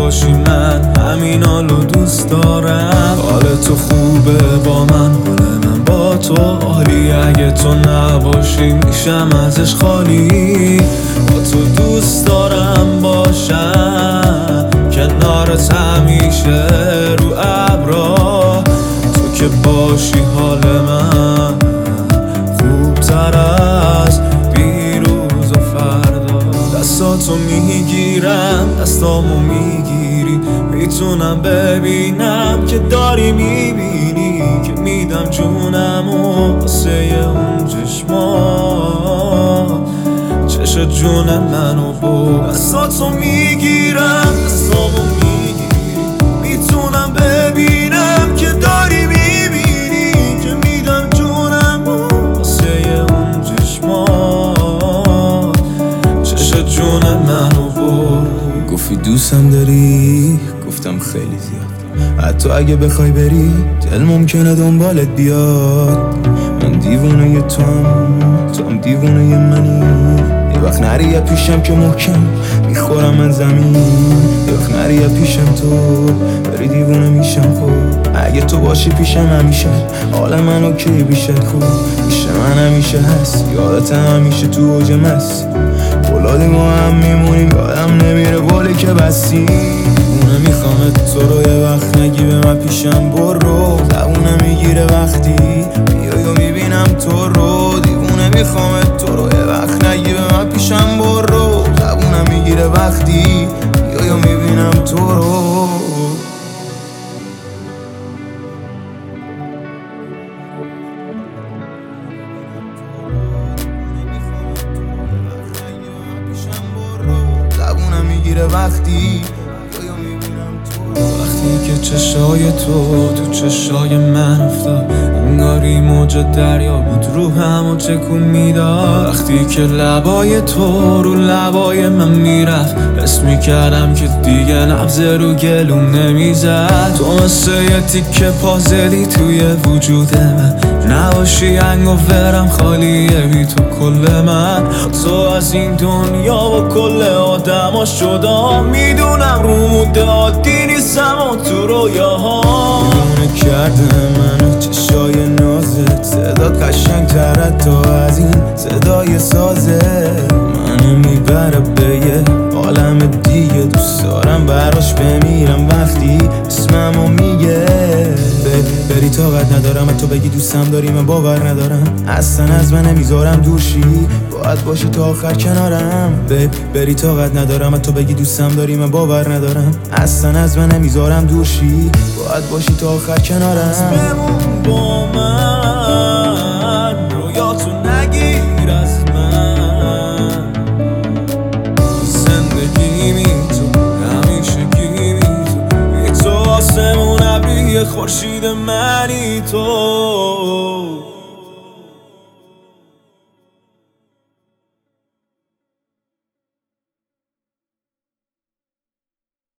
باشی من همین حالو دوست دارم. حال تو خوبه با من، حال من با تو عالی. اگه تو نباشی میشم ازش خالی. با تو دوست دارم باشم کنارت همیشه رو ابرا. تو که باشی حال من خوبتر از دیروز و فردا. دستاتو میگیرم دستامو میگیری، میتونم ببینم که داری میبینی که میدم جونمو واسه اون چشمات. چش جون منو با دستاتو میگیرم دستامو میگیری، میتونم ببینم که داری میبینی که میدم جونمو واسه اون چشمات. چش جون منو با. گفتی دوستم داری، گفتم خیلی زیاد. حتی اگه بخوای بری دل ممکنه دنبالت بیاد. من دیوونه توام دیوونه منی. یه وقت نری یه پیشم که محکم میخورم من زمین. یه وقت نری یه پیشم تو بری دیوونه میشم. خب اگه تو باشی پیشم همیشه حال من اوکی بیشت. خوب پیش من همیشه هست، یادت همیشه تو اوج مست. بلادی ما هم میمونیم یادم نمیره بولی که بستی. دیوونه میخوامت تو رو یه وقت نگی به من پیشم برو. زبونه میگیره وقتی بیای و میبینم تو رو. دیوونه میخوامت تو رو یه وقت نگی به من پیشم برو. زبونه میگیره وقتی بیای و میبینم تو رو. زبونم میگیره وقتی که چشای تو چشای من افتاد، انگاری موج دریا بود رو همو تکون میداد. وقتی که لبای تو رو لبای من میرفت، حس میکردم که دیگه نبض رو گلوم نمیزد. تو مثل یه تیکه پازلی توی وجود من، نباشی انگ و ورم خالیه بی تو کل من. تو از این دنیا و کل آدما شدا میدونم رو مده عادی نیستم و تو رویاها. دیوونه کرده منو چشای نازت، صدات قشنگ تره تا از این صدای سازه. منو میبره به یه عالم دیگه، دوست دارم براش بمیرم وقتی اسممو میگه. بری طاقت ندارم تو بگی دوستم داری، من باور ندارم اصلا از من نمیذارم دورشی. باید باشی تا آخر کنارم. بری طاقت ندارم تو بگی دوستم داری، من باور ندارم اصلا از من نمیذارم دورشی. باید باشی تا آخر کنارم. بمون با من رویاتو نگیر از من. زندگی می تو همیشه گیمی تو، یه تو آسمون ابری خورشید منی تو.